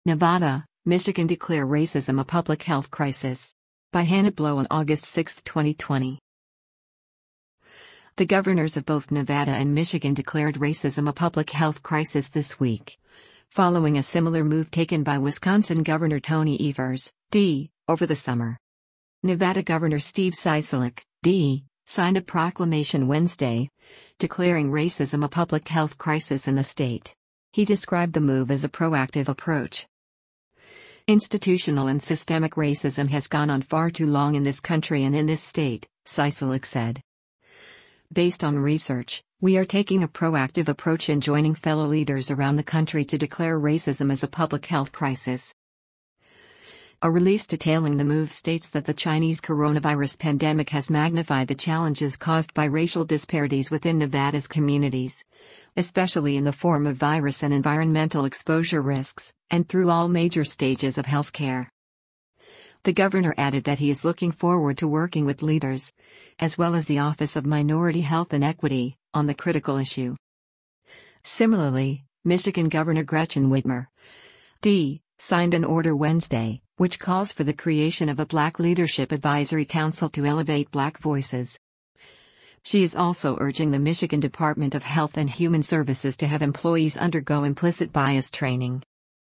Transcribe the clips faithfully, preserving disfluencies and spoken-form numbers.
Nevada, Michigan declare racism a public health crisis. By Hannah Blow on August sixth, twenty twenty. The governors of both Nevada and Michigan declared racism a public health crisis this week, following a similar move taken by Wisconsin Governor Tony Evers, D, over the summer. Nevada Governor Steve Sisolak, D, signed a proclamation Wednesday, declaring racism a public health crisis in the state. He described the move as a proactive approach. Institutional and systemic racism has gone on far too long in this country and in this state, Sisolak said. Based on research, we are taking a proactive approach in joining fellow leaders around the country to declare racism as a public health crisis. A release detailing the move states that the Chinese coronavirus pandemic has magnified the challenges caused by racial disparities within Nevada's communities, especially in the form of virus and environmental exposure risks, and through all major stages of healthcare. The governor added that he is looking forward to working with leaders, as well as the Office of Minority Health and Equity, on the critical issue. Similarly, Michigan Governor Gretchen Whitmer, D, signed an order Wednesday, which calls for the creation of a Black Leadership Advisory Council to elevate Black voices. She is also urging the Michigan Department of Health and Human Services to have employees undergo implicit bias training.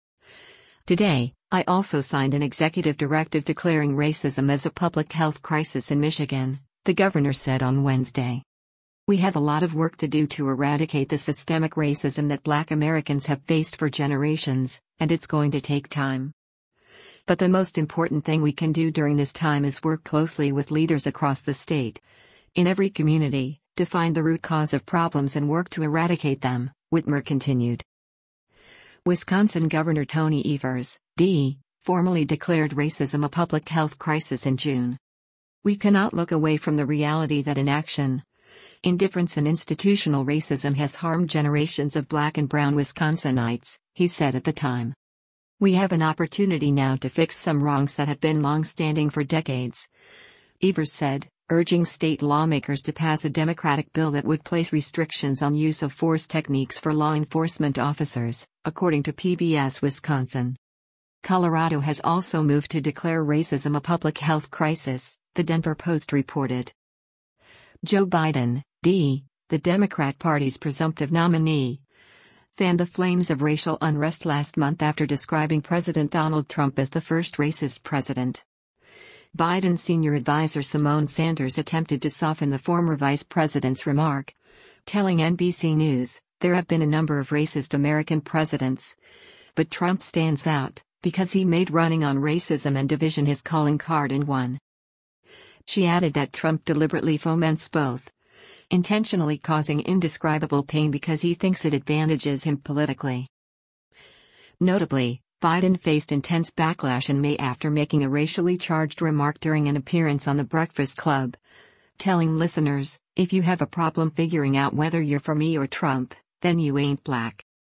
Today, I also signed an executive directive declaring racism as a public health crisis in Michigan, the governor said on Wednesday. We have a lot of work to do to eradicate the systemic racism that Black Americans have faced for generations, and it's going to take time. But the most important thing we can do during this time is work closely with leaders across the state, in every community, to find the root cause of problems and work to eradicate them, Whitmer continued. Wisconsin Governor Tony Evers, D, formally declared racism a public health crisis in June. We cannot look away from the reality that inaction, indifference and institutional racism has harmed generations of Black and brown Wisconsinites, he said at the time. We have an opportunity now to fix some wrongs that have been long-standing for decades, Evers said, urging state lawmakers to pass a Democratic bill that would place restrictions on use of force techniques for law enforcement officers, according to P B S Wisconsin. Colorado has also moved to declare racism a public health crisis, the Denver Post reported. Joe Biden, D, the Democrat Party's presumptive nominee, fanned the flames of racial unrest last month after describing President Donald Trump as the first racist president. Biden's senior advisor Simone Sanders attempted to soften the former vice president's remark, telling N B C News, "There have been a number of racist American presidents, but Trump stands out, because he made running on racism and division his calling card and won." She added that Trump deliberately foments both, intentionally causing indescribable pain because he thinks it advantages him politically. Notably, Biden faced intense backlash in May after making a racially charged remark during an appearance on The Breakfast Club, telling listeners, "If you have a problem figuring out whether you're for me or Trump, then you ain't Black."